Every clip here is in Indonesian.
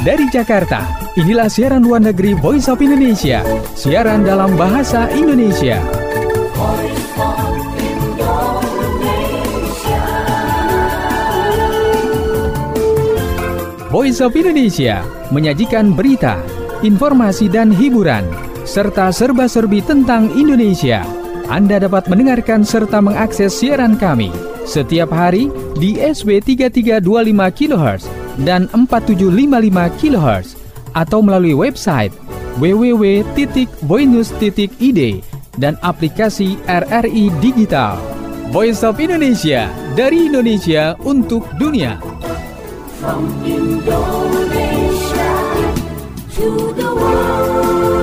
Dari Jakarta, inilah siaran luar negeri Voice of Indonesia. Siaran dalam bahasa Indonesia. Voice of Indonesia menyajikan berita, informasi dan hiburan, serta serba-serbi tentang Indonesia. Anda dapat mendengarkan serta mengakses siaran kami setiap hari di SW 3325 kHz dan 4755 kHz atau melalui website www.voinews.id dan aplikasi RRI Digital. Voice of Indonesia, dari Indonesia untuk dunia. From Indonesia to the world.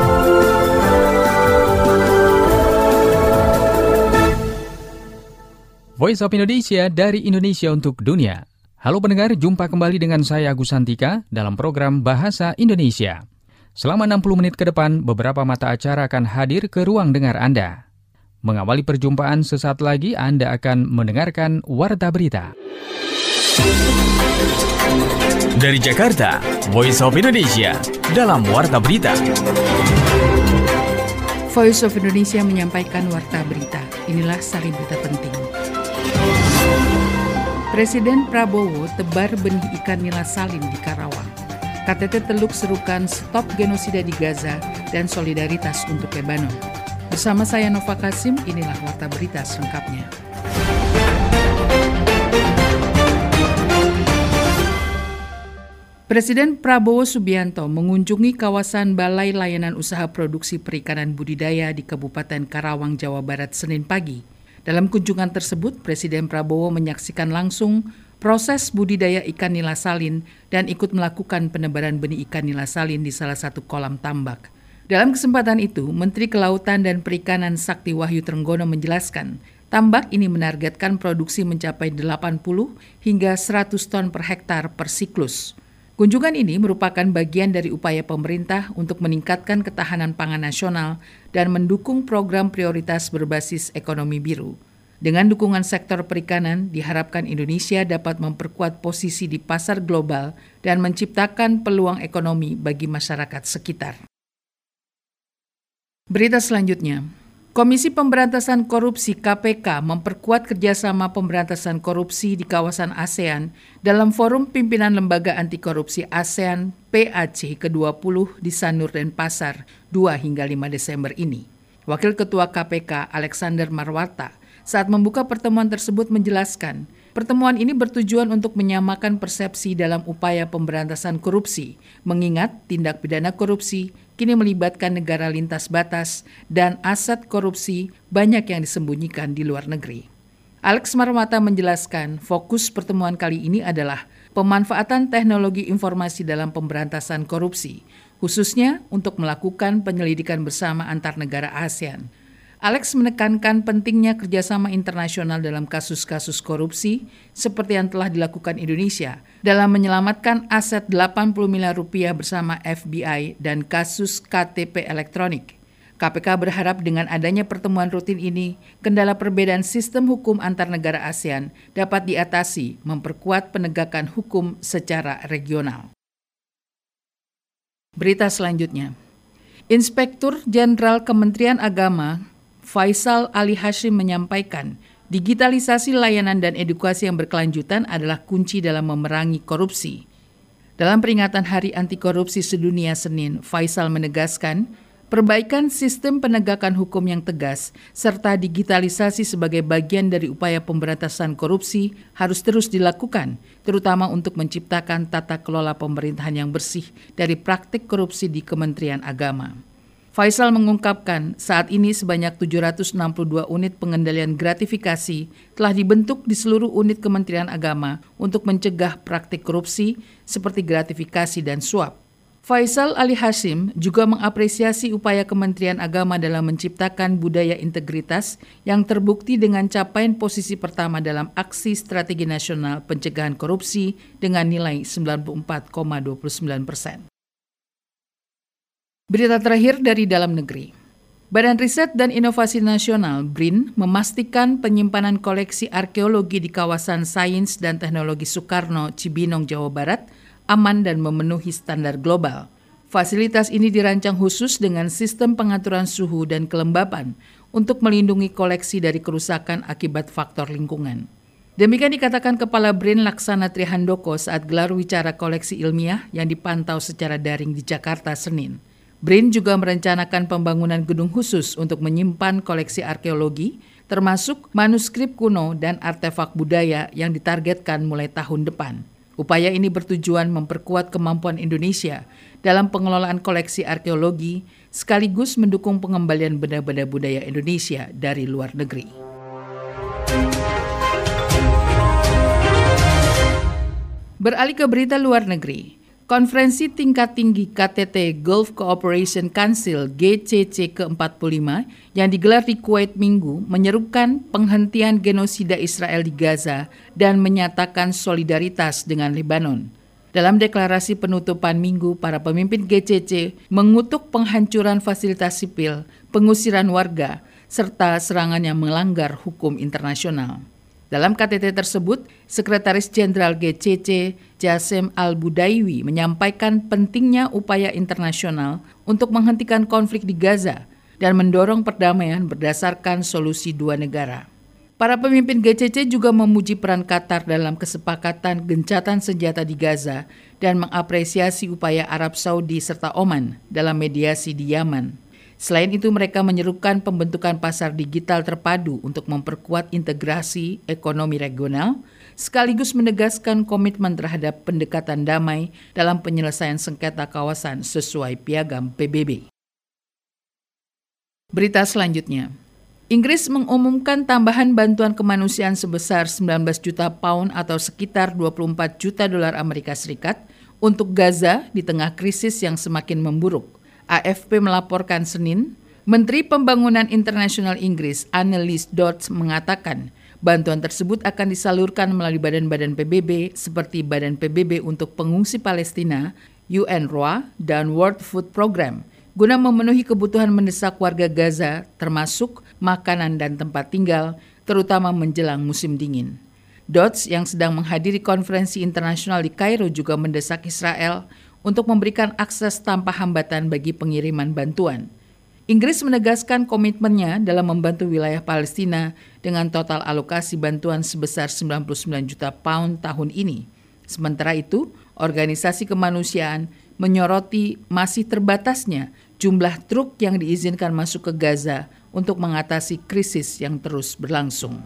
Voice of Indonesia, dari Indonesia untuk dunia. Halo pendengar, jumpa kembali dengan saya Agus Santika dalam program Bahasa Indonesia. Selama 60 menit ke depan, beberapa mata acara akan hadir ke ruang dengar Anda. Mengawali perjumpaan sesaat lagi, Anda akan mendengarkan Warta Berita. Dari Jakarta, Voice of Indonesia dalam Warta Berita. Voice of Indonesia menyampaikan Warta Berita. Inilah sari berita penting. Presiden Prabowo tebar benih ikan nila salin di Karawang. KTT Teluk serukan stop genosida di Gaza dan solidaritas untuk Lebanon. Bersama saya Nova Kasim, inilah Warta Berita selengkapnya. Presiden Prabowo Subianto mengunjungi kawasan Balai Layanan Usaha Produksi Perikanan Budidaya di Kabupaten Karawang, Jawa Barat, Senin pagi. Dalam kunjungan tersebut, Presiden Prabowo menyaksikan langsung proses budidaya ikan nila salin dan ikut melakukan penebaran benih ikan nila salin di salah satu kolam tambak. Dalam kesempatan itu, Menteri Kelautan dan Perikanan Sakti Wahyu Trenggono menjelaskan, tambak ini menargetkan produksi mencapai 80 hingga 100 ton per hektar per siklus. Kunjungan ini merupakan bagian dari upaya pemerintah untuk meningkatkan ketahanan pangan nasional dan mendukung program prioritas berbasis ekonomi biru. Dengan dukungan sektor perikanan, diharapkan Indonesia dapat memperkuat posisi di pasar global dan menciptakan peluang ekonomi bagi masyarakat sekitar. Berita selanjutnya. Komisi Pemberantasan Korupsi KPK memperkuat kerjasama pemberantasan korupsi di kawasan ASEAN dalam Forum Pimpinan Lembaga Anti Korupsi ASEAN PAC ke-20 di Sanur Denpasar 2 hingga 5 Desember ini. Wakil Ketua KPK Alexander Marwata saat membuka pertemuan tersebut menjelaskan, pertemuan ini bertujuan untuk menyamakan persepsi dalam upaya pemberantasan korupsi, mengingat tindak pidana korupsi kini melibatkan negara lintas batas dan aset korupsi banyak yang disembunyikan di luar negeri. Alex Marwata menjelaskan, fokus pertemuan kali ini adalah pemanfaatan teknologi informasi dalam pemberantasan korupsi, khususnya untuk melakukan penyelidikan bersama antar negara ASEAN. Alex menekankan pentingnya kerjasama internasional dalam kasus-kasus korupsi seperti yang telah dilakukan Indonesia dalam menyelamatkan aset 80 miliar rupiah bersama FBI dan kasus KTP elektronik. KPK berharap dengan adanya pertemuan rutin ini, kendala perbedaan sistem hukum antar negara ASEAN dapat diatasi, memperkuat penegakan hukum secara regional. Berita selanjutnya. Inspektur Jenderal Kementerian Agama Faisal Ali Hashim menyampaikan, digitalisasi layanan dan edukasi yang berkelanjutan adalah kunci dalam memerangi korupsi. Dalam peringatan Hari Anti Korupsi Sedunia Senin, Faisal menegaskan, perbaikan sistem penegakan hukum yang tegas serta digitalisasi sebagai bagian dari upaya pemberantasan korupsi harus terus dilakukan, terutama untuk menciptakan tata kelola pemerintahan yang bersih dari praktik korupsi di Kementerian Agama. Faisal mengungkapkan saat ini sebanyak 762 unit pengendalian gratifikasi telah dibentuk di seluruh unit Kementerian Agama untuk mencegah praktik korupsi seperti gratifikasi dan suap. Faisal Ali Hashim juga mengapresiasi upaya Kementerian Agama dalam menciptakan budaya integritas yang terbukti dengan capaian posisi pertama dalam aksi strategi nasional pencegahan korupsi dengan nilai 94,29%. Berita terakhir dari dalam negeri. Badan Riset dan Inovasi Nasional BRIN memastikan penyimpanan koleksi arkeologi di kawasan Sains dan Teknologi Soekarno, Cibinong, Jawa Barat aman dan memenuhi standar global. Fasilitas ini dirancang khusus dengan sistem pengaturan suhu dan kelembapan untuk melindungi koleksi dari kerusakan akibat faktor lingkungan. Demikian dikatakan Kepala BRIN Laksana Trihandoko saat gelar wicara koleksi ilmiah yang dipantau secara daring di Jakarta Senin. BRIN juga merencanakan pembangunan gedung khusus untuk menyimpan koleksi arkeologi, termasuk manuskrip kuno dan artefak budaya yang ditargetkan mulai tahun depan. Upaya ini bertujuan memperkuat kemampuan Indonesia dalam pengelolaan koleksi arkeologi, sekaligus mendukung pengembalian benda-benda budaya Indonesia dari luar negeri. Beralih ke berita luar negeri. Konferensi tingkat tinggi KTT Gulf Cooperation Council GCC ke-45 yang digelar di Kuwait Minggu menyerukan penghentian genosida Israel di Gaza dan menyatakan solidaritas dengan Lebanon. Dalam deklarasi penutupan Minggu, para pemimpin GCC mengutuk penghancuran fasilitas sipil, pengusiran warga, serta serangan yang melanggar hukum internasional. Dalam KTT tersebut, Sekretaris Jenderal GCC Jasem Al-Budaiwi menyampaikan pentingnya upaya internasional untuk menghentikan konflik di Gaza dan mendorong perdamaian berdasarkan solusi dua negara. Para pemimpin GCC juga memuji peran Qatar dalam kesepakatan gencatan senjata di Gaza dan mengapresiasi upaya Arab Saudi serta Oman dalam mediasi di Yaman. Selain itu, mereka menyerukan pembentukan pasar digital terpadu untuk memperkuat integrasi ekonomi regional, sekaligus menegaskan komitmen terhadap pendekatan damai dalam penyelesaian sengketa kawasan sesuai piagam PBB. Berita selanjutnya. Inggris mengumumkan tambahan bantuan kemanusiaan sebesar 19 juta pound atau sekitar 24 juta dolar Amerika Serikat untuk Gaza di tengah krisis yang semakin memburuk. AFP melaporkan Senin, Menteri Pembangunan Internasional Inggris Annelies Dodds mengatakan bantuan tersebut akan disalurkan melalui badan-badan PBB seperti Badan PBB untuk Pengungsi Palestina, UNRWA, dan World Food Program guna memenuhi kebutuhan mendesak warga Gaza termasuk makanan dan tempat tinggal, terutama menjelang musim dingin. Dodds yang sedang menghadiri konferensi internasional di Kairo juga mendesak Israel untuk memberikan akses tanpa hambatan bagi pengiriman bantuan. Inggris menegaskan komitmennya dalam membantu wilayah Palestina dengan total alokasi bantuan sebesar 99 juta pound tahun ini. Sementara itu, organisasi kemanusiaan menyoroti masih terbatasnya jumlah truk yang diizinkan masuk ke Gaza untuk mengatasi krisis yang terus berlangsung.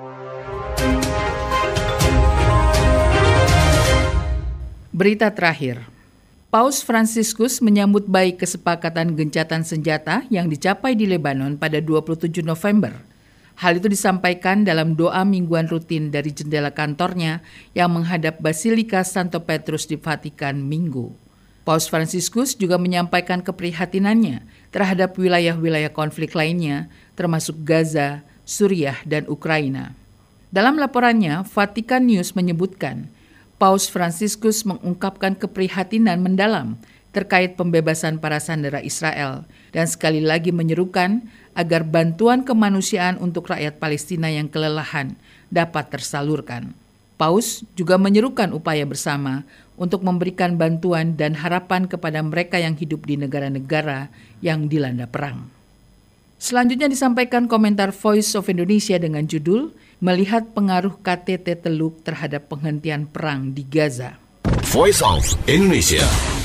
Berita terakhir. Paus Fransiskus menyambut baik kesepakatan gencatan senjata yang dicapai di Lebanon pada 27 November. Hal itu disampaikan dalam doa mingguan rutin dari jendela kantornya yang menghadap Basilika Santo Petrus di Vatikan Minggu. Paus Fransiskus juga menyampaikan keprihatinannya terhadap wilayah-wilayah konflik lainnya, termasuk Gaza, Suriah, dan Ukraina. Dalam laporannya, Vatikan News menyebutkan, Paus Fransiskus mengungkapkan keprihatinan mendalam terkait pembebasan para sandera Israel dan sekali lagi menyerukan agar bantuan kemanusiaan untuk rakyat Palestina yang kelelahan dapat tersalurkan. Paus juga menyerukan upaya bersama untuk memberikan bantuan dan harapan kepada mereka yang hidup di negara-negara yang dilanda perang. Selanjutnya disampaikan komentar Voice of Indonesia dengan judul Melihat Pengaruh KTT Teluk Terhadap Penghentian Perang di Gaza. Voice of Indonesia.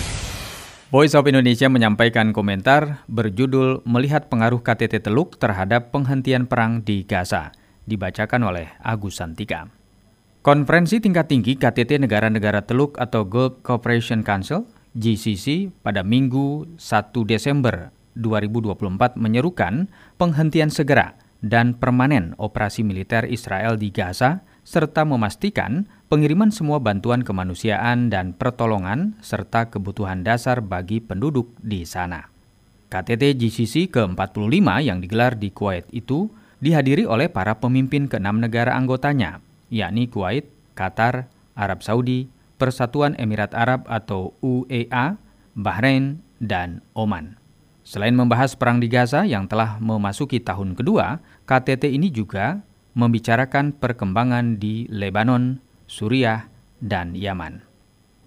Voice of Indonesia menyampaikan komentar berjudul Melihat Pengaruh KTT Teluk Terhadap Penghentian Perang di Gaza, dibacakan oleh Agus Santika. Konferensi tingkat tinggi KTT Negara-Negara Teluk atau Gulf Cooperation Council, GCC, pada Minggu 1 Desember 2024 menyerukan penghentian segera dan permanen operasi militer Israel di Gaza, serta memastikan pengiriman semua bantuan kemanusiaan dan pertolongan serta kebutuhan dasar bagi penduduk di sana. KTT GCC ke-45 yang digelar di Kuwait itu dihadiri oleh para pemimpin ke-6 negara anggotanya, yakni Kuwait, Qatar, Arab Saudi, Persatuan Emirat Arab atau UEA, Bahrain, dan Oman. Selain membahas perang di Gaza yang telah memasuki tahun kedua, KTT ini juga membicarakan perkembangan di Lebanon, Suriah, dan Yaman.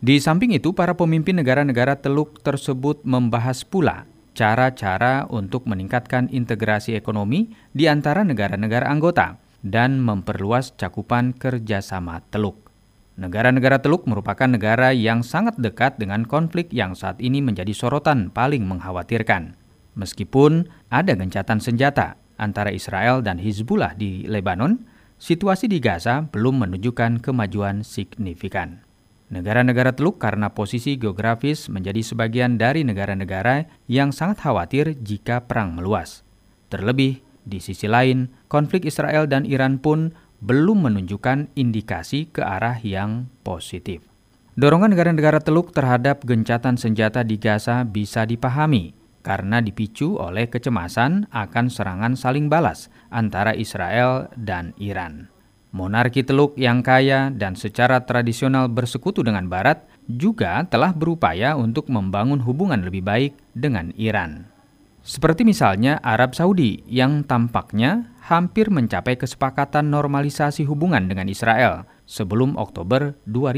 Di samping itu, para pemimpin negara-negara Teluk tersebut membahas pula cara-cara untuk meningkatkan integrasi ekonomi di antara negara-negara anggota dan memperluas cakupan kerjasama Teluk. Negara-negara Teluk merupakan negara yang sangat dekat dengan konflik yang saat ini menjadi sorotan paling mengkhawatirkan. Meskipun ada gencatan senjata antara Israel dan Hizbullah di Lebanon, situasi di Gaza belum menunjukkan kemajuan signifikan. Negara-negara Teluk karena posisi geografis menjadi sebagian dari negara-negara yang sangat khawatir jika perang meluas. Terlebih, di sisi lain, konflik Israel dan Iran pun belum menunjukkan indikasi ke arah yang positif. Dorongan negara-negara Teluk terhadap gencatan senjata di Gaza bisa dipahami karena dipicu oleh kecemasan akan serangan saling balas antara Israel dan Iran. Monarki Teluk yang kaya dan secara tradisional bersekutu dengan Barat juga telah berupaya untuk membangun hubungan lebih baik dengan Iran. Seperti misalnya Arab Saudi yang tampaknya hampir mencapai kesepakatan normalisasi hubungan dengan Israel sebelum Oktober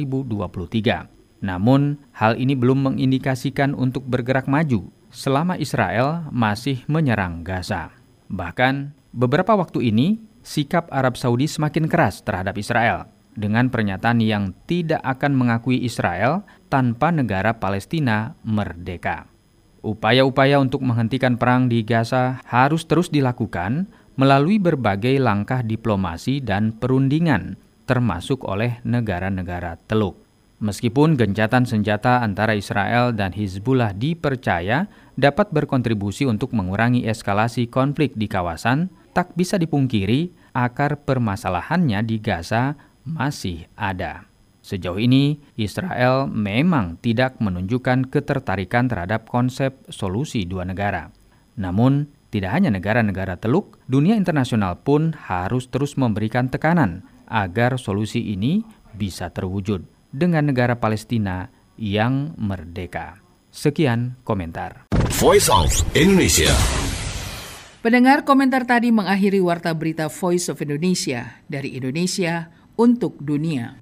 2023. Namun, hal ini belum mengindikasikan untuk bergerak maju selama Israel masih menyerang Gaza. Bahkan, beberapa waktu ini, sikap Arab Saudi semakin keras terhadap Israel dengan pernyataan yang tidak akan mengakui Israel tanpa negara Palestina merdeka. Upaya-upaya untuk menghentikan perang di Gaza harus terus dilakukan melalui berbagai langkah diplomasi dan perundingan, termasuk oleh negara-negara Teluk. Meskipun gencatan senjata antara Israel dan Hizbullah dipercaya dapat berkontribusi untuk mengurangi eskalasi konflik di kawasan, tak bisa dipungkiri akar permasalahannya di Gaza masih ada. Sejauh ini, Israel memang tidak menunjukkan ketertarikan terhadap konsep solusi dua negara. Namun, tidak hanya negara-negara Teluk, dunia internasional pun harus terus memberikan tekanan agar solusi ini bisa terwujud dengan negara Palestina yang merdeka. Sekian komentar. Voice of Indonesia. Pendengar, komentar tadi mengakhiri Warta Berita Voice of Indonesia dari Indonesia untuk dunia.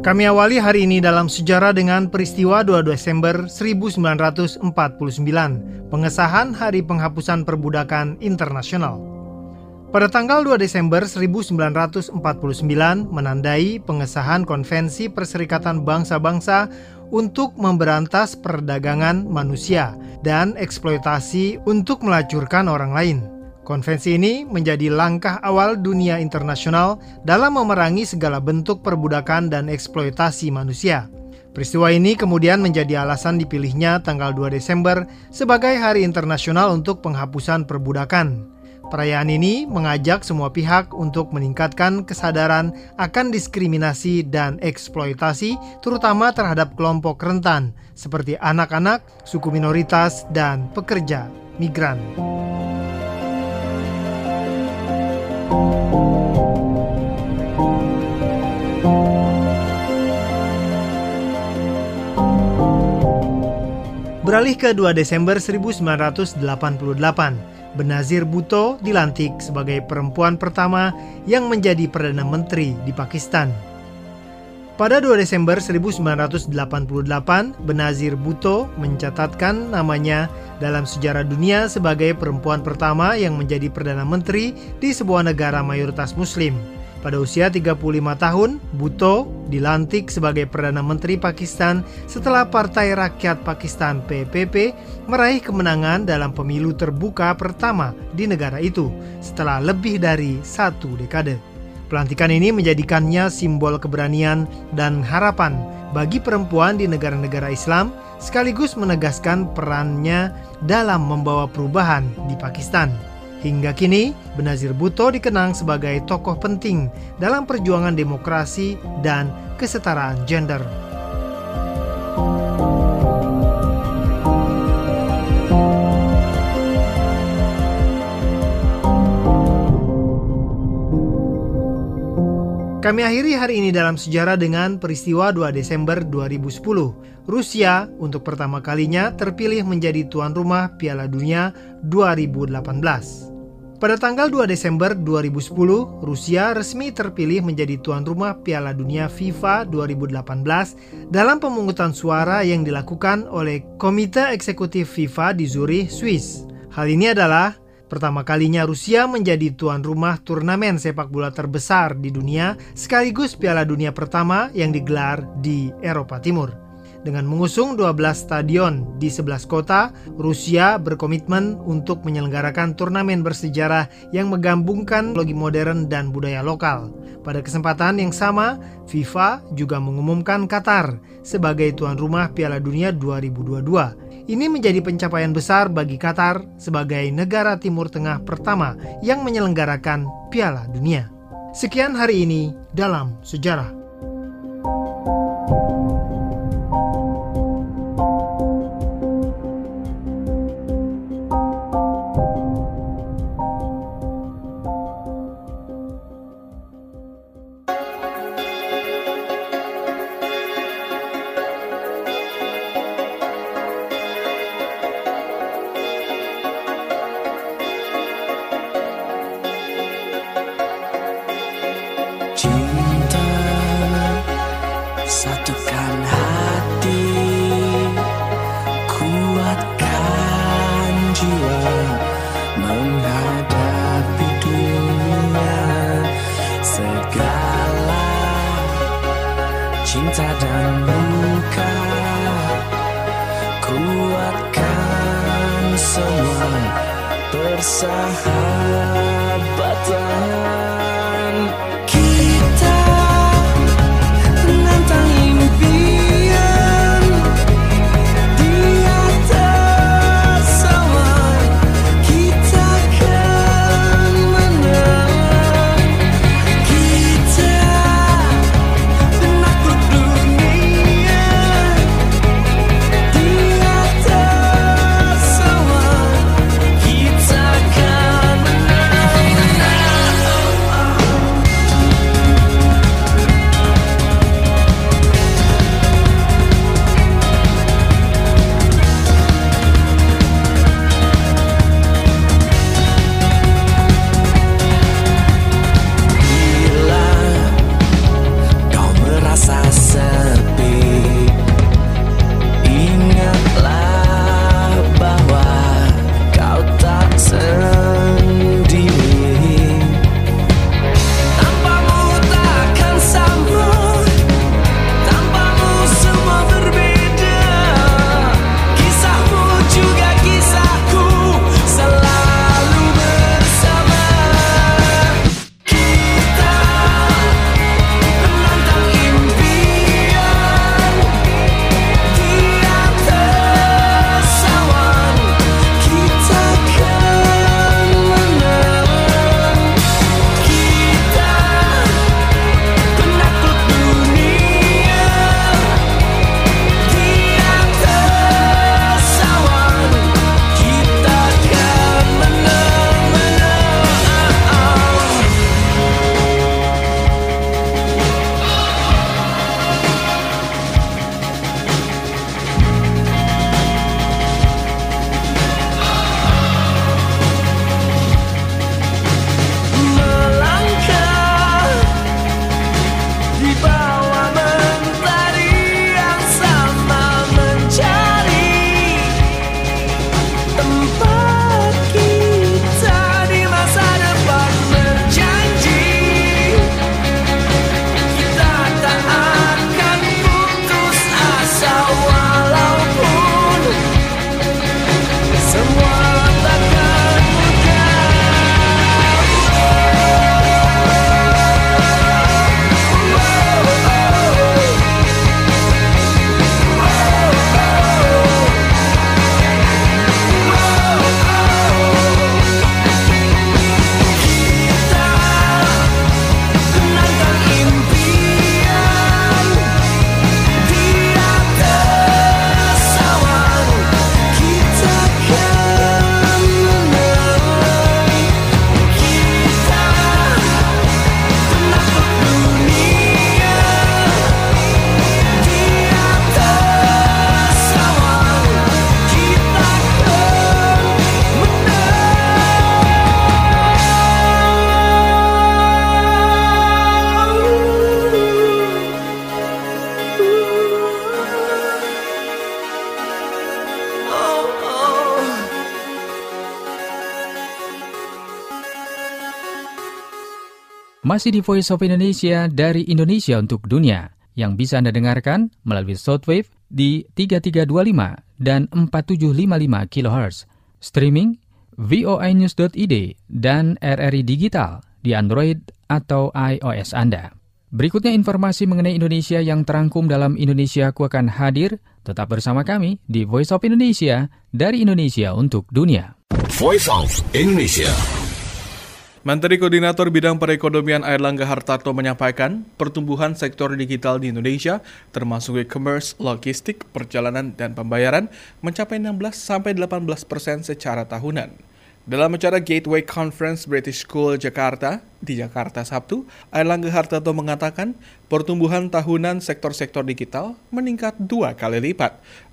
Kami awali hari ini dalam sejarah dengan peristiwa 2 Desember 1949, pengesahan Hari Penghapusan Perbudakan Internasional. Pada tanggal 2 Desember 1949 menandai pengesahan Konvensi Perserikatan Bangsa-Bangsa untuk memberantas perdagangan manusia dan eksploitasi untuk melacurkan orang lain. Konvensi ini menjadi langkah awal dunia internasional dalam memerangi segala bentuk perbudakan dan eksploitasi manusia. Peristiwa ini kemudian menjadi alasan dipilihnya tanggal 2 Desember sebagai Hari Internasional untuk Penghapusan Perbudakan. Perayaan ini mengajak semua pihak untuk meningkatkan kesadaran akan diskriminasi dan eksploitasi, terutama terhadap kelompok rentan seperti anak-anak, suku minoritas, dan pekerja migran. Beralih ke 2 Desember 1988, Benazir Bhutto dilantik sebagai perempuan pertama yang menjadi Perdana Menteri di Pakistan. Pada 2 Desember 1988, Benazir Bhutto mencatatkan namanya dalam sejarah dunia sebagai perempuan pertama yang menjadi Perdana Menteri di sebuah negara mayoritas Muslim. Pada usia 35 tahun, Bhutto dilantik sebagai Perdana Menteri Pakistan setelah Partai Rakyat Pakistan PPP meraih kemenangan dalam pemilu terbuka pertama di negara itu setelah lebih dari 1 dekade. Pelantikan ini menjadikannya simbol keberanian dan harapan bagi perempuan di negara-negara Islam, sekaligus menegaskan perannya dalam membawa perubahan di Pakistan. Hingga kini, Benazir Bhutto dikenang sebagai tokoh penting dalam perjuangan demokrasi dan kesetaraan gender. Kami akhiri hari ini dalam sejarah dengan peristiwa 2 Desember 2010. Rusia untuk pertama kalinya terpilih menjadi tuan rumah Piala Dunia 2018. Pada tanggal 2 Desember 2010, Rusia resmi terpilih menjadi tuan rumah Piala Dunia FIFA 2018 dalam pemungutan suara yang dilakukan oleh Komite Eksekutif FIFA di Zurich, Swiss. Hal ini adalah pertama kalinya Rusia menjadi tuan rumah turnamen sepak bola terbesar di dunia, sekaligus Piala Dunia pertama yang digelar di Eropa Timur. Dengan mengusung 12 stadion di 11 kota, Rusia berkomitmen untuk menyelenggarakan turnamen bersejarah yang menggabungkan teknologi modern dan budaya lokal. Pada kesempatan yang sama, FIFA juga mengumumkan Qatar sebagai tuan rumah Piala Dunia 2022. Ini menjadi pencapaian besar bagi Qatar sebagai negara Timur Tengah pertama yang menyelenggarakan Piala Dunia. Sekian hari ini dalam sejarah. Satukan hati, kuatkan jiwa, menghadapi dunia, segala cinta dan luka, kuatkan semua persahabatan. Masih di Voice of Indonesia dari Indonesia untuk dunia, yang bisa Anda dengarkan melalui shortwave di 3325 dan 4755 kHz. Streaming voinews.id dan RRI Digital di Android atau iOS Anda. Berikutnya informasi mengenai Indonesia yang terangkum dalam Indonesiaku akan hadir. Tetap bersama kami di Voice of Indonesia dari Indonesia untuk dunia. Voice of Indonesia. Menteri Koordinator Bidang Perekonomian Airlangga Hartarto menyampaikan pertumbuhan sektor digital di Indonesia, termasuk e-commerce, logistik, perjalanan, dan pembayaran, mencapai 16-18% secara tahunan. Dalam acara Gateway Conference British School Jakarta, di Jakarta Sabtu, Airlangga Hartarto mengatakan pertumbuhan tahunan sektor-sektor digital meningkat 2 kali lipat,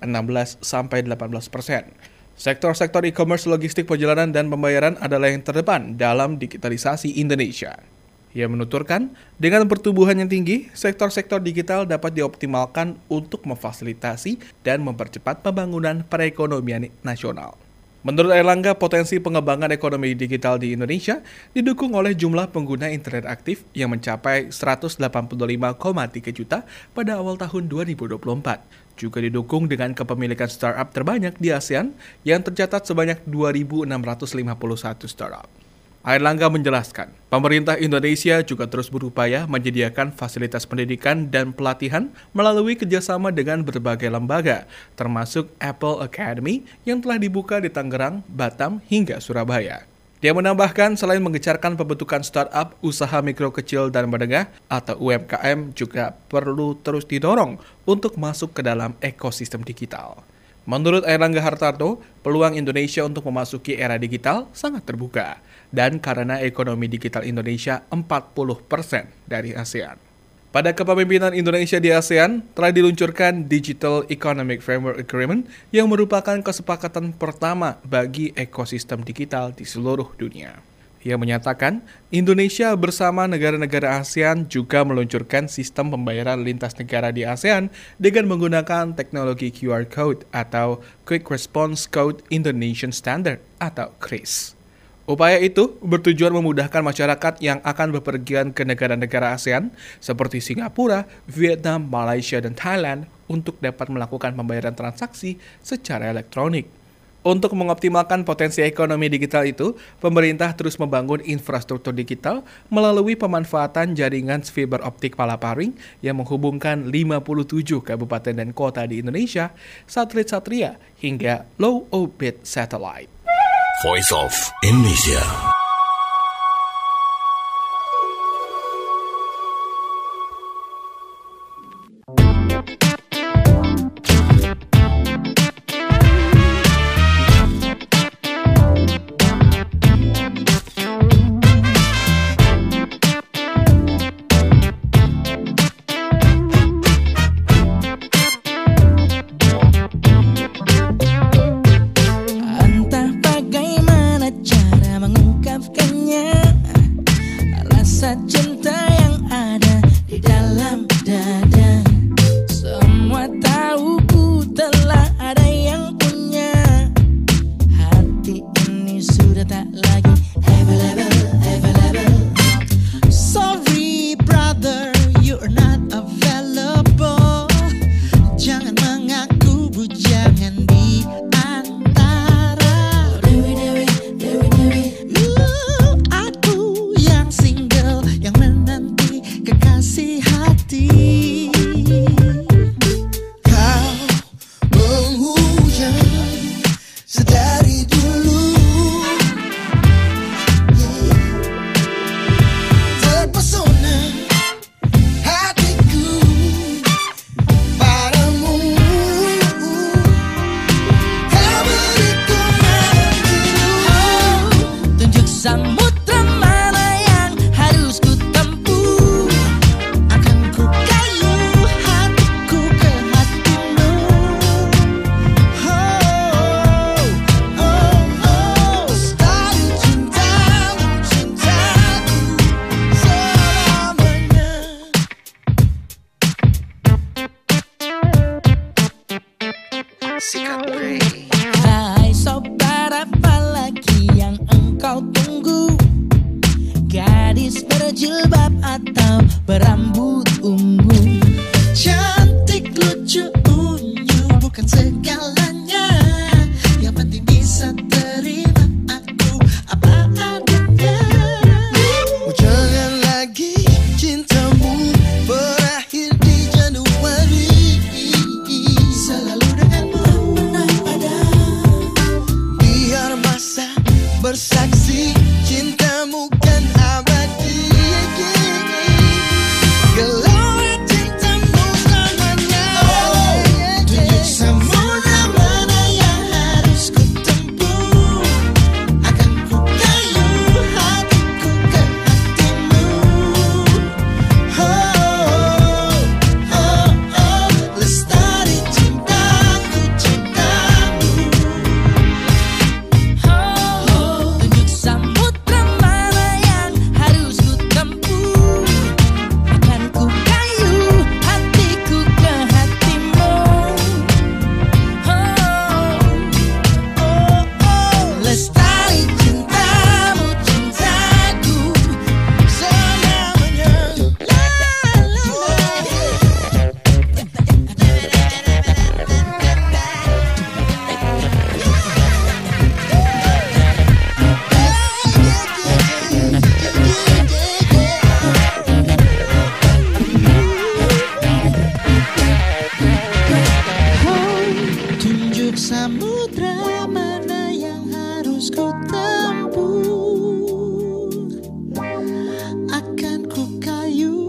16-18%. Sektor-sektor e-commerce, logistik, perjalanan, dan pembayaran adalah yang terdepan dalam digitalisasi Indonesia. Ia menuturkan, dengan pertumbuhan yang tinggi, sektor-sektor digital dapat dioptimalkan untuk memfasilitasi dan mempercepat pembangunan perekonomian nasional. Menurut Airlangga, potensi pengembangan ekonomi digital di Indonesia didukung oleh jumlah pengguna internet aktif yang mencapai 185,3 juta pada awal tahun 2024. Juga didukung dengan kepemilikan startup terbanyak di ASEAN yang tercatat sebanyak 2.651 startup. Airlangga menjelaskan, pemerintah Indonesia juga terus berupaya menyediakan fasilitas pendidikan dan pelatihan melalui kerjasama dengan berbagai lembaga, termasuk Apple Academy yang telah dibuka di Tangerang, Batam, hingga Surabaya. Dia menambahkan, selain mengecarkan pembentukan startup, usaha mikro kecil dan menengah atau UMKM juga perlu terus didorong untuk masuk ke dalam ekosistem digital. Menurut Airlangga Hartarto, peluang Indonesia untuk memasuki era digital sangat terbuka. Dan karena ekonomi digital Indonesia 40% dari ASEAN. Pada kepemimpinan Indonesia di ASEAN, telah diluncurkan Digital Economic Framework Agreement yang merupakan kesepakatan pertama bagi ekosistem digital di seluruh dunia. Ia menyatakan, Indonesia bersama negara-negara ASEAN juga meluncurkan sistem pembayaran lintas negara di ASEAN dengan menggunakan teknologi QR Code atau Quick Response Code Indonesian Standard atau QRIS. Upaya itu bertujuan memudahkan masyarakat yang akan bepergian ke negara-negara ASEAN seperti Singapura, Vietnam, Malaysia, dan Thailand untuk dapat melakukan pembayaran transaksi secara elektronik. Untuk mengoptimalkan potensi ekonomi digital itu, pemerintah terus membangun infrastruktur digital melalui pemanfaatan jaringan fiber optik Palaparing yang menghubungkan 57 kabupaten dan kota di Indonesia, satelit Satria, hingga low orbit satellite. Voice of Indonesia. Hai sobat, apa lagi yang engkau tunggu? Gadis berjalan jilbab atau berambut ungu. Cantik, lucu, unyu bukan segalanya. Yang penting bisa terima aku apa adanya. Jangan lagi cintamu berakhir di Januari. Selalu denganmu benar pada. Biar masa bersaksi cintamu kan abadi. Gelora cintamu selamanya. Tunjuk samudra mana yang harus ku tempuh. Akan ku kayu hatiku ke hatimu. Lestari cintaku, cintamu. Tunjuk samudra mana yang harus ku tempuh. Akan ku kayu hatiku ke hatimu. Lestari cintamu, cintaku selamanya. Tunjuk samudra mana yang harus ku tempuh. Akan ku kayu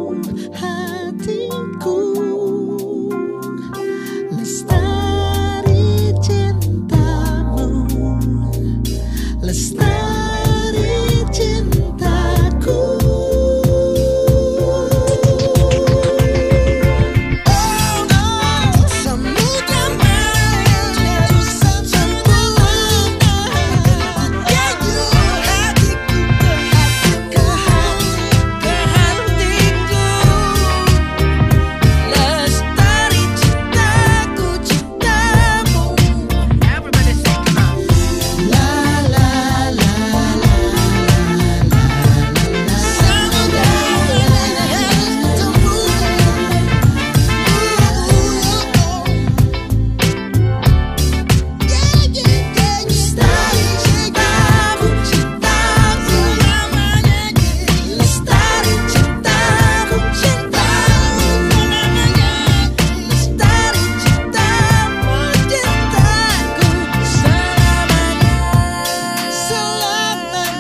hatiku. Lestari cintamu, lestari cintaku. Samudra mana yang harus ku tempuh. Kayu hatiku ke hatiku. Lestari cintaku, cintamu. Everybody sing now. La la la la la. Samudra mana yang harus ku tempuh. Lestari cintaku, cintaku namanya. Lestari cintaku, cintaku namanya. Lestari cintamu, cintaku selamanya, selamanya.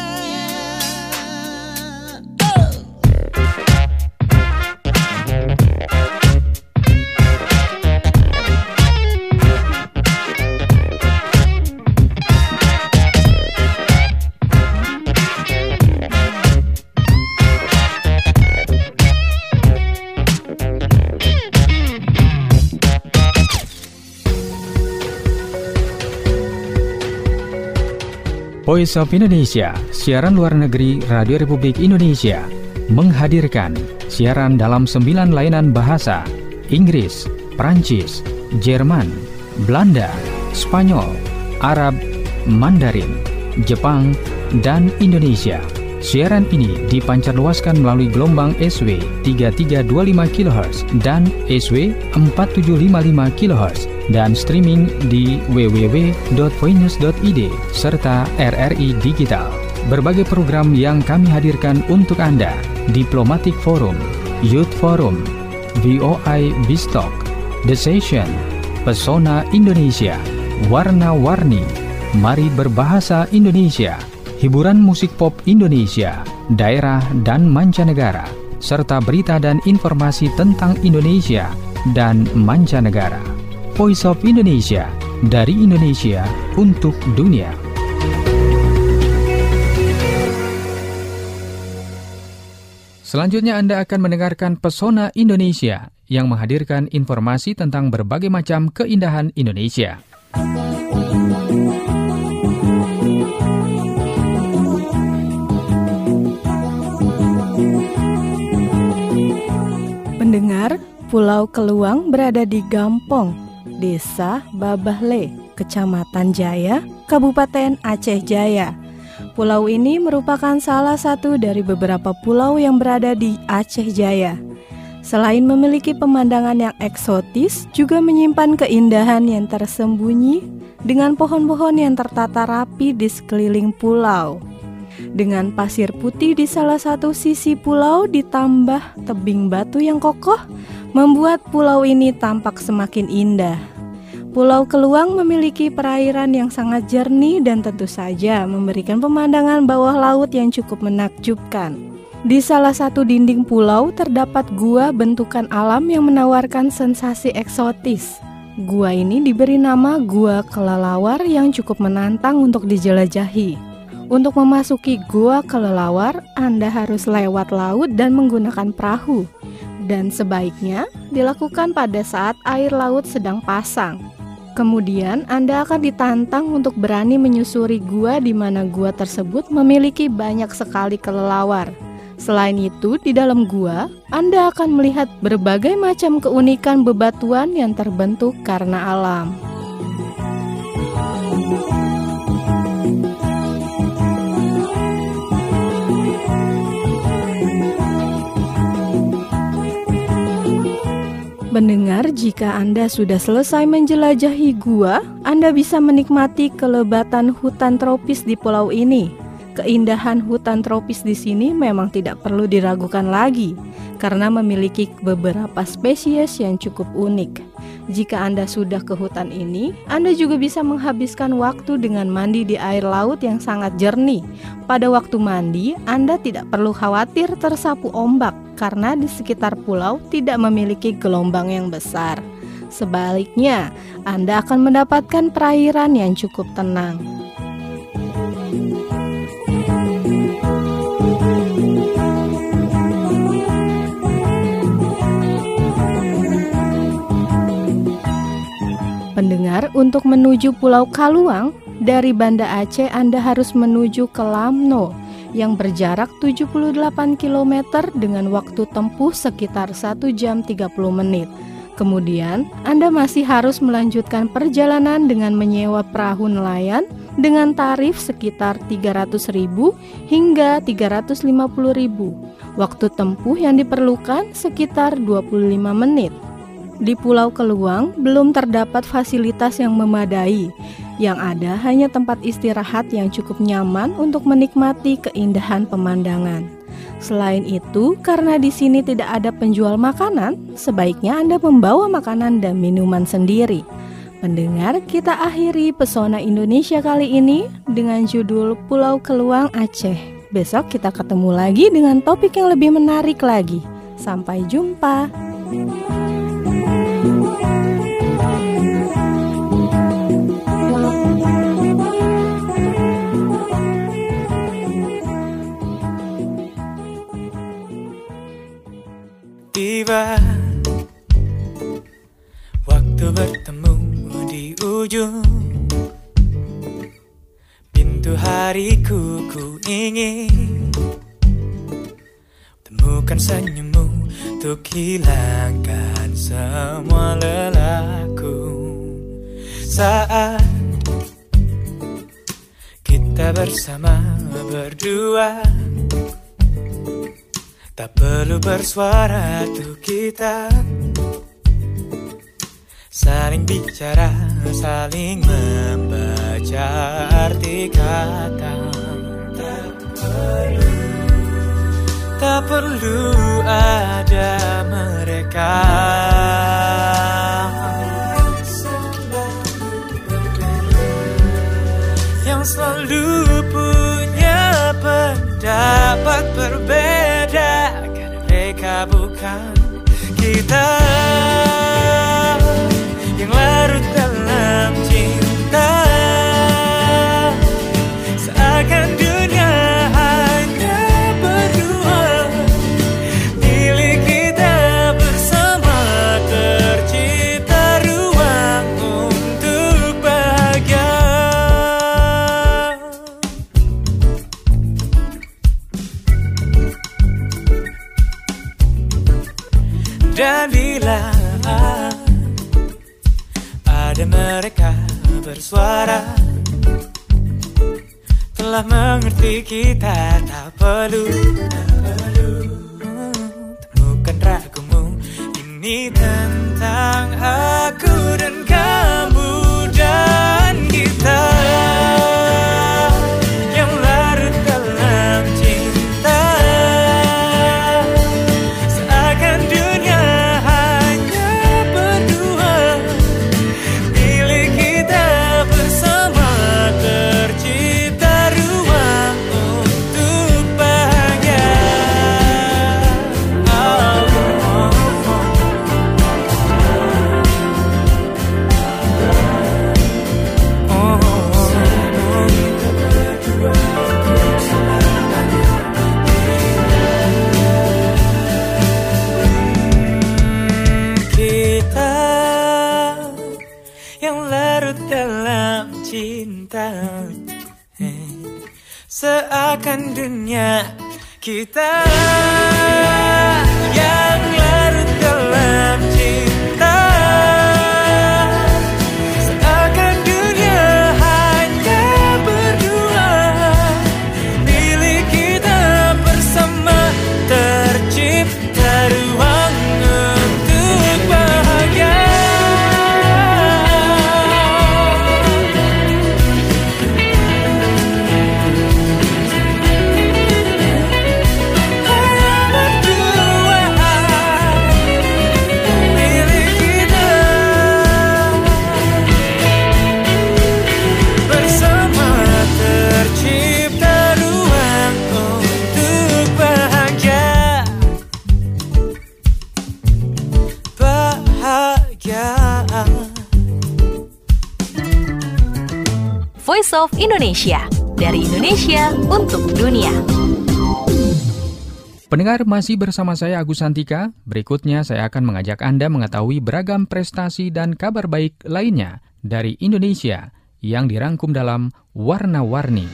Voice of Indonesia, siaran luar negeri Radio Republik Indonesia, menghadirkan siaran dalam 9 layanan bahasa: Inggris, Prancis, Jerman, Belanda, Spanyol, Arab, Mandarin, Jepang, dan Indonesia. Siaran ini dipancarluaskan melalui gelombang SW 3325 kHz dan SW 4755 kHz dan streaming di www.voinews.id serta RRI Digital. Berbagai program yang kami hadirkan untuk Anda: Diplomatic Forum, Youth Forum, VOI Bistalk, The Session, Pesona Indonesia, Warna-Warni, Mari Berbahasa Indonesia, hiburan musik pop Indonesia, daerah dan mancanegara, serta berita dan informasi tentang Indonesia dan mancanegara. Voice of Indonesia, dari Indonesia untuk dunia. Selanjutnya Anda akan mendengarkan Pesona Indonesia yang menghadirkan informasi tentang berbagai macam keindahan Indonesia. Pendengar, Pulau Keluang berada di Gampong, Desa Babahle, Kecamatan Jaya, Kabupaten Aceh Jaya. Pulau ini merupakan salah satu dari beberapa pulau yang berada di Aceh Jaya. Selain memiliki pemandangan yang eksotis, juga menyimpan keindahan yang tersembunyi dengan pohon-pohon yang tertata rapi di sekeliling pulau. Dengan pasir putih di salah satu sisi pulau ditambah tebing batu yang kokoh, membuat pulau ini tampak semakin indah. Pulau Keluang memiliki perairan yang sangat jernih dan tentu saja memberikan pemandangan bawah laut yang cukup menakjubkan. Di salah satu dinding pulau terdapat gua bentukan alam yang menawarkan sensasi eksotis. Gua ini diberi nama Gua Kelelawar yang cukup menantang untuk dijelajahi. Untuk memasuki Gua Kelelawar, Anda harus lewat laut dan menggunakan perahu. Dan sebaiknya dilakukan pada saat air laut sedang pasang. Kemudian Anda akan ditantang untuk berani menyusuri gua di mana gua tersebut memiliki banyak sekali kelelawar. Selain itu, di dalam gua, Anda akan melihat berbagai macam keunikan bebatuan yang terbentuk karena alam. Pendengar, jika Anda sudah selesai menjelajahi gua, Anda bisa menikmati kelebatan hutan tropis di pulau ini. Keindahan hutan tropis di sini memang tidak perlu diragukan lagi, karena memiliki beberapa spesies yang cukup unik. Jika Anda sudah ke hutan ini, Anda juga bisa menghabiskan waktu dengan mandi di air laut yang sangat jernih. Pada waktu mandi, Anda tidak perlu khawatir tersapu ombak, karena di sekitar pulau tidak memiliki gelombang yang besar. Sebaliknya, Anda akan mendapatkan perairan yang cukup tenang. Pendengar, untuk menuju Pulau Kaluang, dari Banda Aceh Anda harus menuju ke Lamno yang berjarak 78 km dengan waktu tempuh sekitar 1 jam 30 menit. Kemudian, Anda masih harus melanjutkan perjalanan dengan menyewa perahu nelayan dengan tarif sekitar 300.000 hingga 350.000. Waktu tempuh yang diperlukan sekitar 25 menit. Di Pulau Keluang belum terdapat fasilitas yang memadai. Yang ada hanya tempat istirahat yang cukup nyaman untuk menikmati keindahan pemandangan. Selain itu, karena di sini tidak ada penjual makanan, sebaiknya Anda membawa makanan dan minuman sendiri. Pendengar, kita akhiri Pesona Indonesia kali ini dengan judul Pulau Keluang Aceh. Besok kita ketemu lagi dengan topik yang lebih menarik lagi. Sampai jumpa. Tiba waktu bertemu di ujung pintu hariku, ku ingin temukan senyummu untuk hilangkan semua lelahku. Saat kita bersama berdua, tak perlu bersuara tuh kita saling bicara, saling membaca arti kata. Tak perlu ada mereka yang selalu punya pendapat berbeda, karena mereka bukan kita yang larut dalam cinta. Seakan dunia hanya berdua, milik kita bersama, tercipta ruang untuk bahagia. Dan bila ada mereka bersuara, telah mengerti kita tak perlu temukan ragumu. Ini tentang aku dan kamu dan kita yang larut dalam cinta. Seakan dunia hanya berdua, milik kita bersama, tercipta ruang untuk bahagia. Kita yang larut dalam cinta, seakan dunia kita yang larut dalam cinta. Seakan dunia hanya berdua, milik kita bersama, tercipta ruang untuk bahagia. Voice of Indonesia, dari Indonesia untuk dunia. Pendengar, masih bersama saya Agus Santika. Berikutnya saya akan mengajak Anda mengetahui beragam prestasi dan kabar baik lainnya dari Indonesia yang dirangkum dalam Warna-Warni.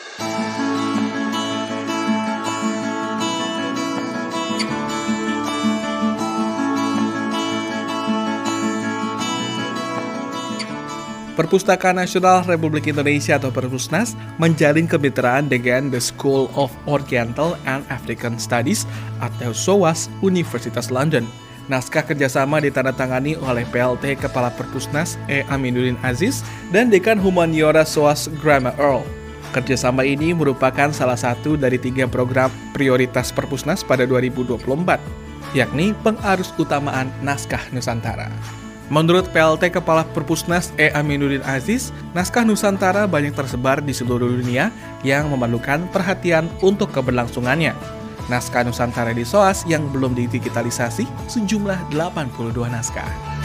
Perpustakaan Nasional Republik Indonesia atau Perpusnas menjalin kemitraan dengan The School of Oriental and African Studies atau SOAS Universitas London. Naskah kerjasama ditandatangani oleh PLT Kepala Perpusnas E. Aminuddin Aziz dan Dekan Humaniora SOAS Graham Earl. Kerjasama ini merupakan salah satu dari 3 program prioritas Perpusnas pada 2024, yakni pengarus utamaan naskah Nusantara. Menurut PLT Kepala Perpusnas E. Aminuddin Aziz, naskah Nusantara banyak tersebar di seluruh dunia yang memerlukan perhatian untuk keberlangsungannya. Naskah Nusantara di SOAS yang belum didigitalisasi sejumlah 82 naskah.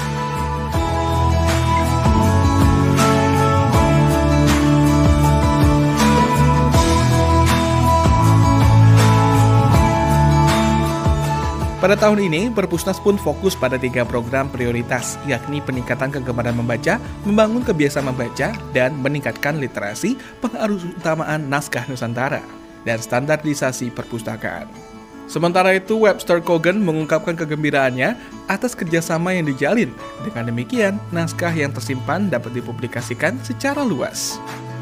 Pada tahun ini, Perpusnas pun fokus pada 3 program prioritas, yakni peningkatan kegemaran membaca, membangun kebiasaan membaca, dan meningkatkan literasi, pengarus utamaan naskah Nusantara, dan standarisasi perpustakaan. Sementara itu, Webster Cogan mengungkapkan kegembiraannya atas kerjasama yang dijalin. Dengan demikian, naskah yang tersimpan dapat dipublikasikan secara luas.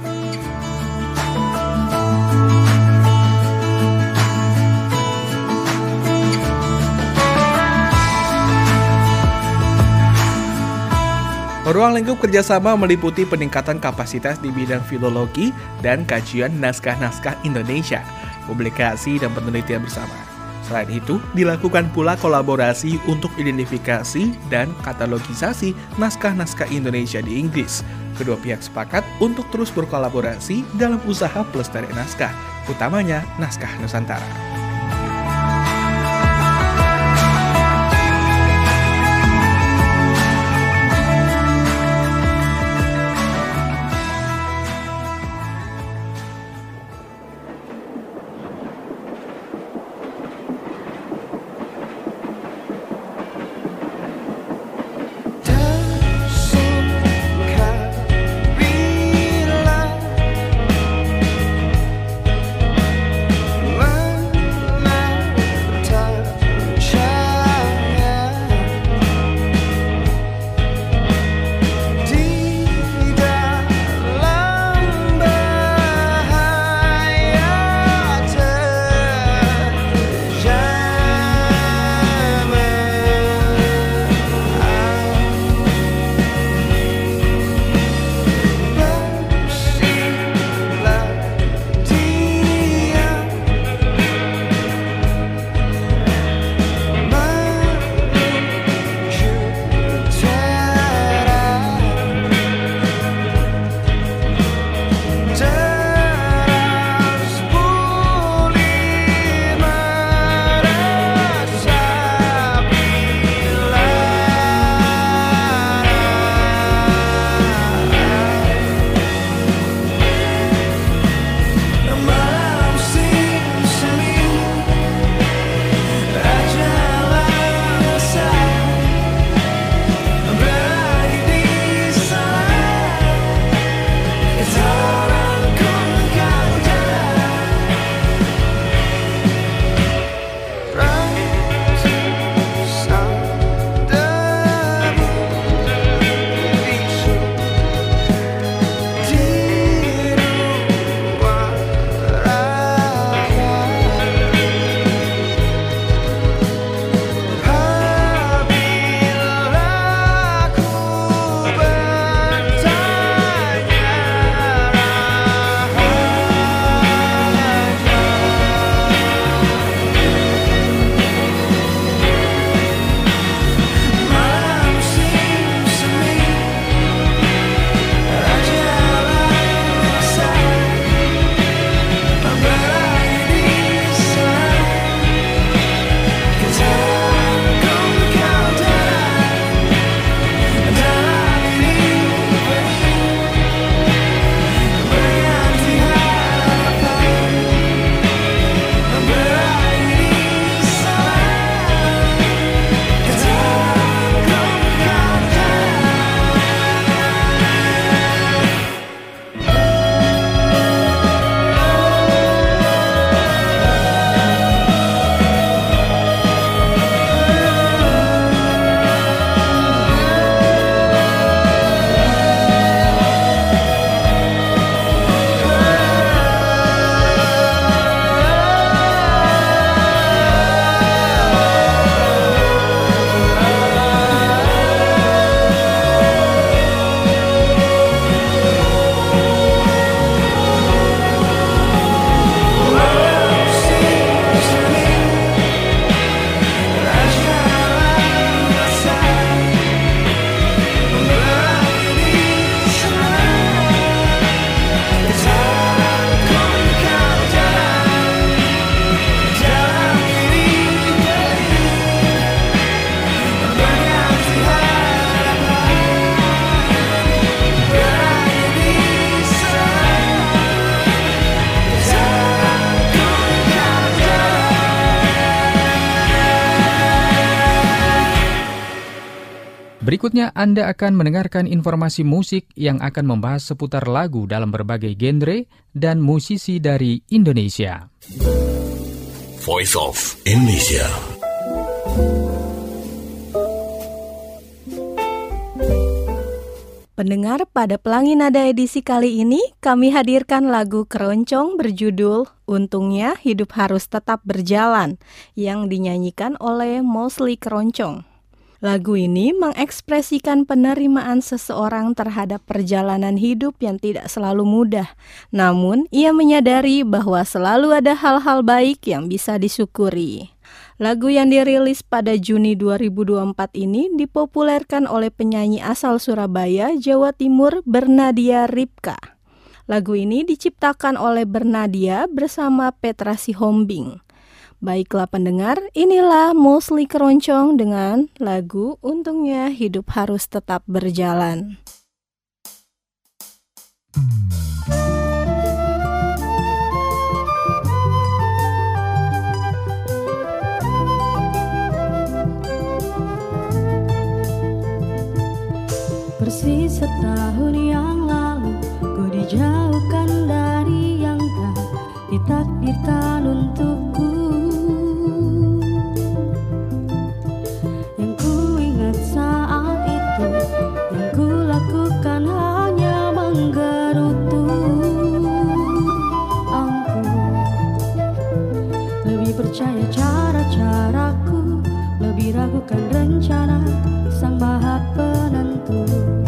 Ruang lingkup kerjasama meliputi peningkatan kapasitas di bidang filologi dan kajian naskah-naskah Indonesia, publikasi dan penelitian bersama. Selain itu, dilakukan pula kolaborasi untuk identifikasi dan katalogisasi naskah-naskah Indonesia di Inggris. Kedua pihak sepakat untuk terus berkolaborasi dalam usaha pelestarian naskah, utamanya naskah Nusantara. Berikutnya Anda akan mendengarkan informasi musik yang akan membahas seputar lagu dalam berbagai genre dan musisi dari Indonesia. Voice of Indonesia. Pendengar, pada Pelangi Nada edisi kali ini kami hadirkan lagu keroncong berjudul Untungnya Hidup Harus Tetap Berjalan yang dinyanyikan oleh Mostly Keroncong. Lagu ini mengekspresikan penerimaan seseorang terhadap perjalanan hidup yang tidak selalu mudah. Namun, ia menyadari bahwa selalu ada hal-hal baik yang bisa disyukuri. Lagu yang dirilis pada Juni 2024 ini dipopulerkan oleh penyanyi asal Surabaya, Jawa Timur, Bernadia Ripka. Lagu ini diciptakan oleh Bernadia bersama Petra Sihombing. Baiklah pendengar, inilah Mostly Keroncong dengan lagu Untungnya Hidup Harus Tetap Berjalan. Persis setahun yang lalu, ku dijauhkan dari yang tak ditakdirkan untukku. Yang ku ingat saat itu, yang ku lakukan hanya menggerutu ampun. Lebih percaya cara-caraku, lebih ragukan rencana Sang Maha Penentu.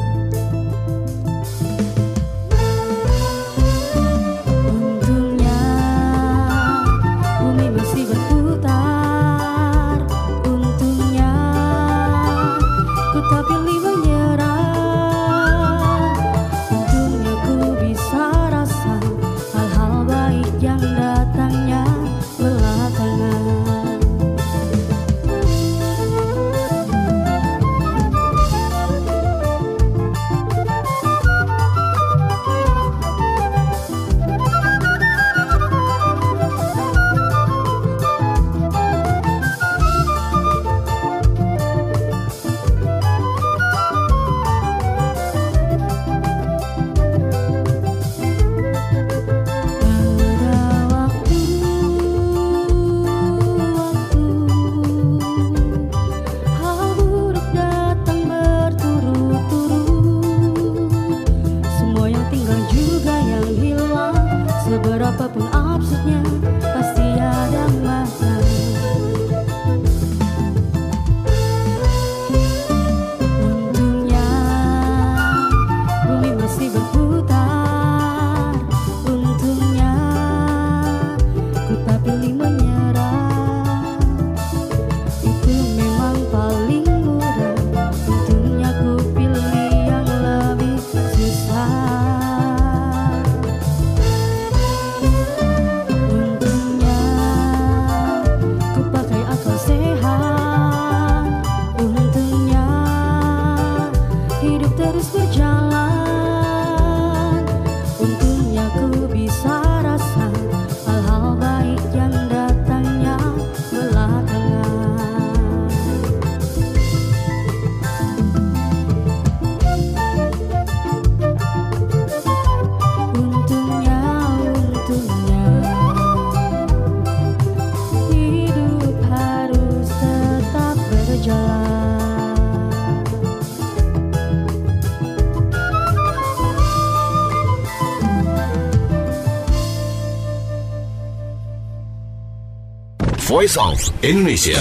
Voice of Indonesia.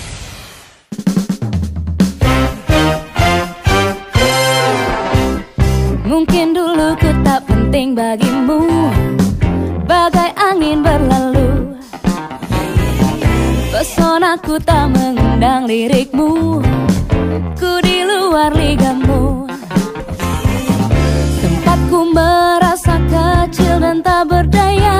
Mungkin dulu ku tak penting bagimu, bagai angin berlalu. Pesonaku tak mengundang lirikmu, ku di luar ligamu. Tempatku merasa kecil dan tak berdaya,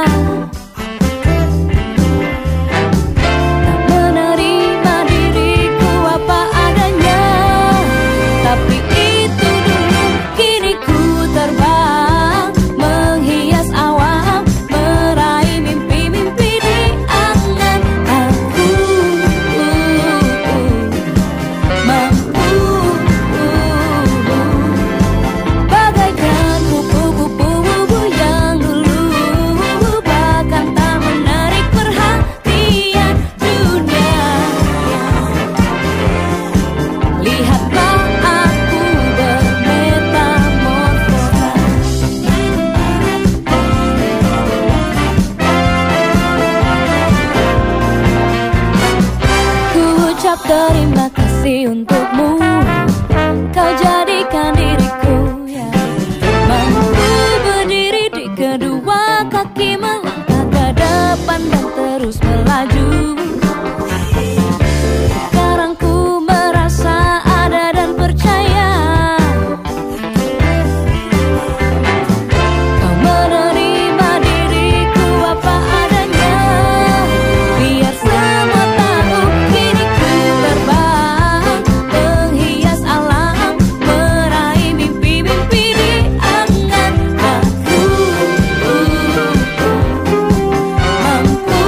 tak menerima diriku apa adanya. Tapi itu dulu, kini ku terbang, menghias awan, meraih mimpi-mimpi di angan. Aku mampu ucap terima kasih untukmu. Kau jadikan diriku yang mampu berdiri di kedua kaki, melangkah ke depan dan terus melaju. Sekarang ku merasa ada dan percaya. Kau menerima diriku apa adanya. Biar semua tahu kini ku terbang, menghias alam, meraih mimpi-mimpi di angan. Aku mampu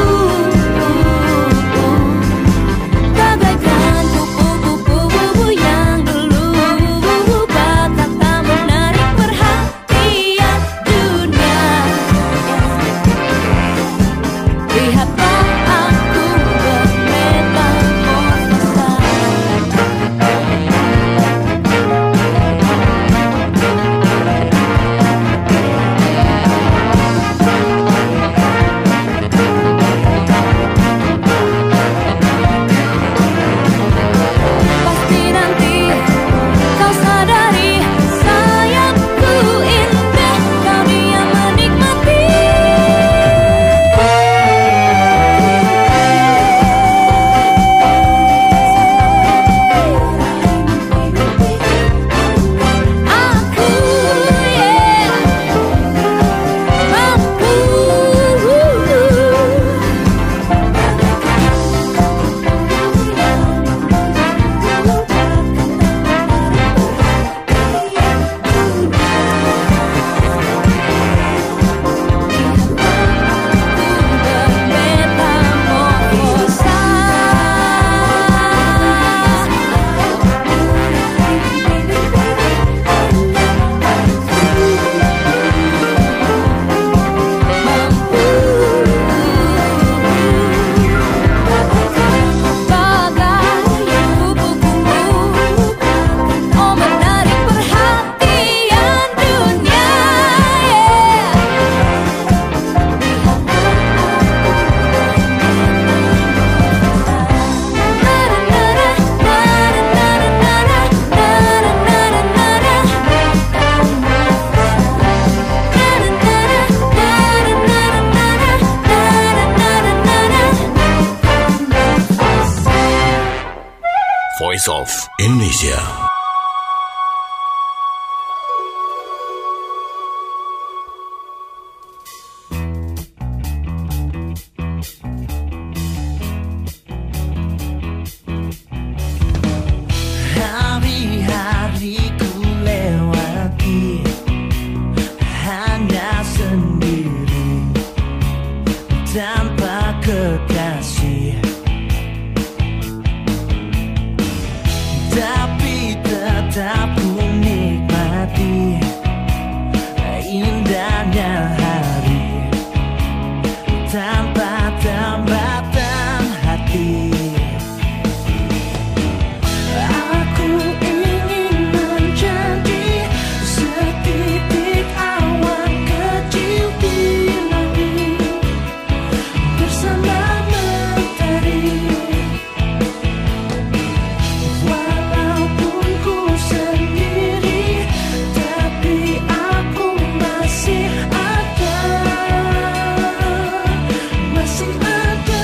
bagaikan kupu-kupu yang dulu berkata menarik perhatian dunia. Lihatlah aku bermetamorfosa. Pasti nanti kau sadari sayangku indah, kau diam menikmati. Aku mampu. Bermetamorfosa. Bagai kupu-kupu, oh menarik perhatian dunia. Voice of Indonesia. Hari-hari ku lewati hanya sendiri, tanpa kekasih. Tapi tetap ku nikmati indahnya hari, tanpa tambatan hati. Aku ingin menjadi setitik awan kecil di langit, bersama mentari. Walaupun ku sendiri, tapi aku masih ada, masih ada.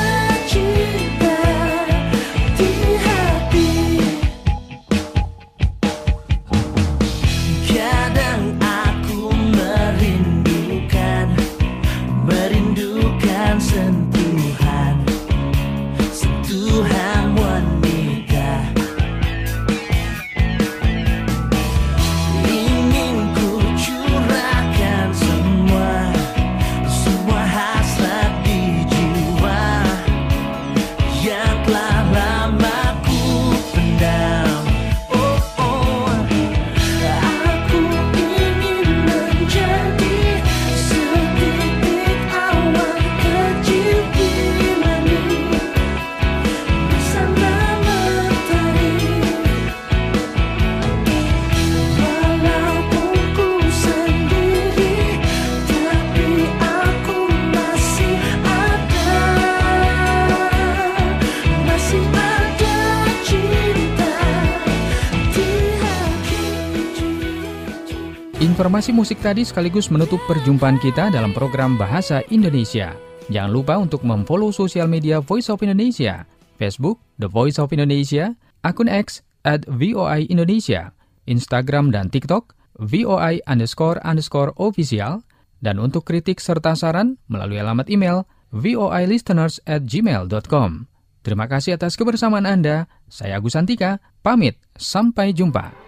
informasi musik tadi sekaligus menutup perjumpaan kita dalam program Bahasa Indonesia. Jangan lupa untuk memfollow sosial media Voice of Indonesia, Facebook, The Voice of Indonesia, akun X @VOI Indonesia, Instagram dan TikTok, VOI__official, dan untuk kritik serta saran melalui alamat email voilisteners@gmail.com. Terima kasih atas kebersamaan Anda. Saya Agus Santika, pamit. Sampai jumpa.